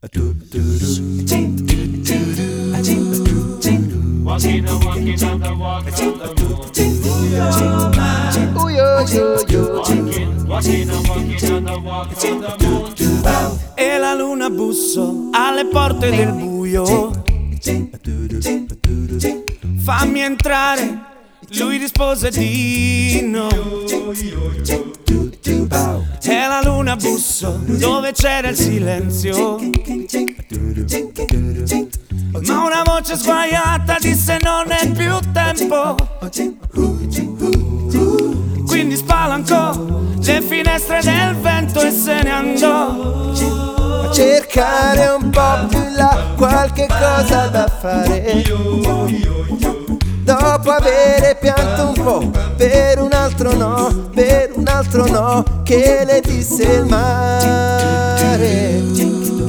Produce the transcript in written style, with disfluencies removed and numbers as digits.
E la luna bussò alle porte del buio. Fammi entrare, lui rispose di no. E la luna bussò dove c'era il silenzio. Ma una voce sguaiata disse non è più tempo. Quindi spalancò le finestre del vento e se ne andò a cercare un po' più in là qualche cosa da fare. Dopo avere pianto un po' per un altro no, per un altro no che le disse il mare.